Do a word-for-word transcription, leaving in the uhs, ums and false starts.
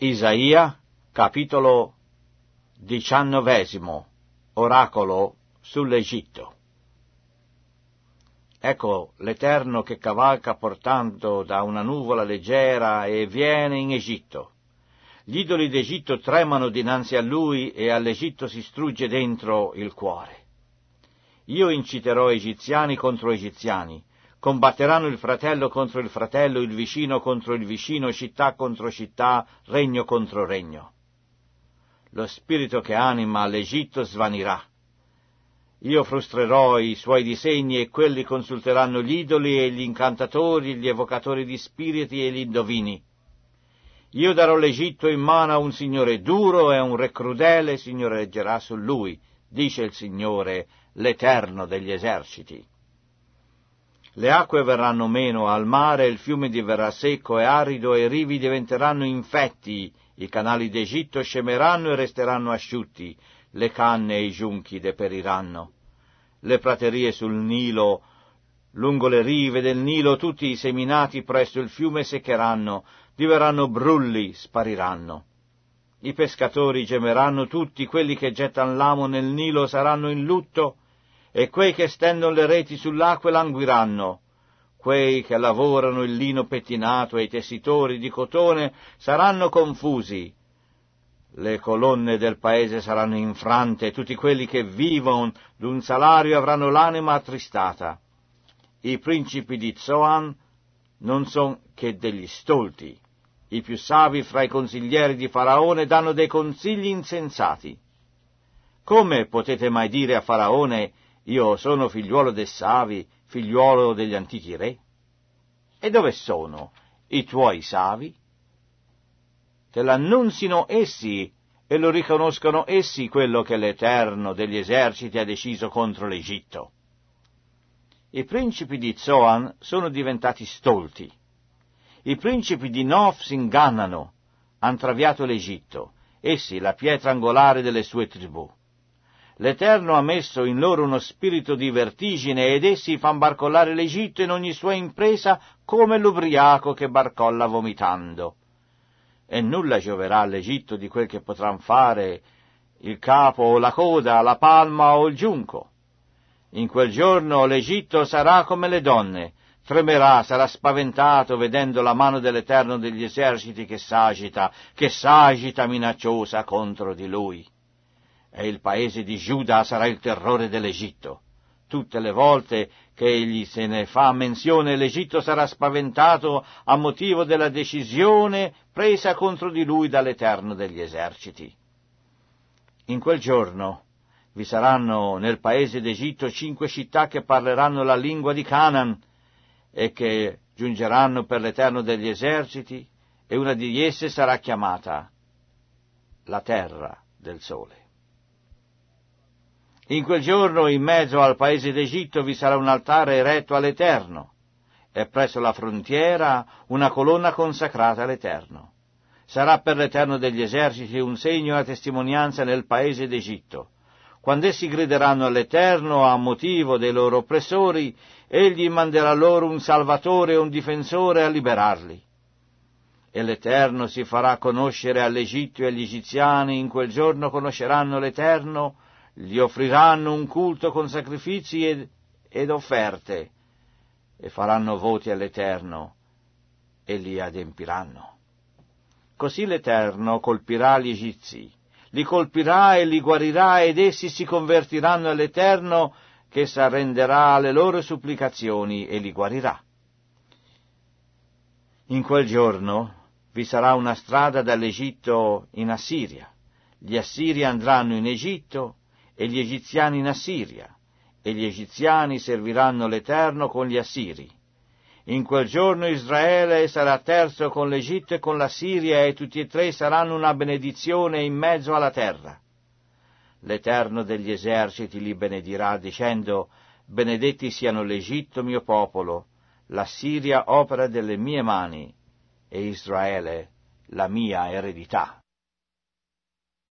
Isaia, capitolo diciannovesimo, oracolo sull'Egitto. Ecco l'Eterno che cavalca portando da una nuvola leggera e viene in Egitto. Gli idoli d'Egitto tremano dinanzi a lui e all'Egitto si strugge dentro il cuore. Io inciterò egiziani contro egiziani, combatteranno il fratello contro il fratello, il vicino contro il vicino, città contro città, regno contro regno. Lo spirito che anima l'Egitto svanirà. Io frustrerò i suoi disegni e quelli consulteranno gli idoli e gli incantatori, gli evocatori di spiriti e gli indovini. Io darò l'Egitto in mano a un signore duro e a un re crudele, Signore reggerà su lui, dice il Signore, l'Eterno degli eserciti. Le acque verranno meno al mare, il fiume diverrà secco e arido e i rivi diventeranno infetti, i canali d'Egitto scemeranno e resteranno asciutti, le canne e i giunchi deperiranno. Le praterie sul Nilo, lungo le rive del Nilo, tutti i seminati presso il fiume seccheranno, diverranno brulli, spariranno. I pescatori gemeranno tutti, quelli che gettan l'amo nel Nilo saranno in lutto, e quei che stendono le reti sull'acque languiranno. Quei che lavorano il lino pettinato e i tessitori di cotone saranno confusi. Le colonne del paese saranno infrante, tutti quelli che vivono d'un salario avranno l'anima attristata. I principi di Zoan non son che degli stolti. I più savi fra i consiglieri di Faraone danno dei consigli insensati. Come potete mai dire a Faraone: io sono figliuolo dei savi, figliuolo degli antichi re? E dove sono i tuoi savi? Te l'annunzino essi e lo riconoscono essi quello che l'Eterno degli eserciti ha deciso contro l'Egitto. I principi di Zoan sono diventati stolti. I principi di Nof si ingannano, han traviato l'Egitto, essi la pietra angolare delle sue tribù. L'Eterno ha messo in loro uno spirito di vertigine ed essi fan barcollare l'Egitto in ogni sua impresa come l'ubriaco che barcolla vomitando. E nulla gioverà all'Egitto di quel che potran fare il capo o la coda, la palma o il giunco. In quel giorno l'Egitto sarà come le donne, tremerà, sarà spaventato vedendo la mano dell'Eterno degli eserciti che s'agita, che s'agita minacciosa contro di lui. E il paese di Giuda sarà il terrore dell'Egitto. Tutte le volte che egli se ne fa menzione, l'Egitto sarà spaventato a motivo della decisione presa contro di lui dall'Eterno degli eserciti. In quel giorno vi saranno nel paese d'Egitto cinque città che parleranno la lingua di Canaan e che giungeranno per l'Eterno degli eserciti, e una di esse sarà chiamata la terra del sole. In quel giorno in mezzo al paese d'Egitto vi sarà un altare eretto all'Eterno, e presso la frontiera una colonna consacrata all'Eterno. Sarà per l'Eterno degli eserciti un segno e una testimonianza nel paese d'Egitto. Quando essi grideranno all'Eterno a motivo dei loro oppressori, egli manderà loro un salvatore e un difensore a liberarli. E l'Eterno si farà conoscere all'Egitto e agli egiziani, in quel giorno conosceranno l'Eterno, gli offriranno un culto con sacrifici ed, ed offerte, e faranno voti all'Eterno, e li adempiranno. Così l'Eterno colpirà gli egizi, li colpirà e li guarirà, ed essi si convertiranno all'Eterno, che s'arrenderà alle loro supplicazioni e li guarirà. In quel giorno vi sarà una strada dall'Egitto in Assiria. Gli assiri andranno in Egitto e gli egiziani in Assiria, e gli egiziani serviranno l'Eterno con gli assiri. In quel giorno Israele sarà terzo con l'Egitto e con l'Assiria, e tutti e tre saranno una benedizione in mezzo alla terra. L'Eterno degli eserciti li benedirà, dicendo: benedetti siano l'Egitto mio popolo, l'Assiria opera delle mie mani, e Israele la mia eredità.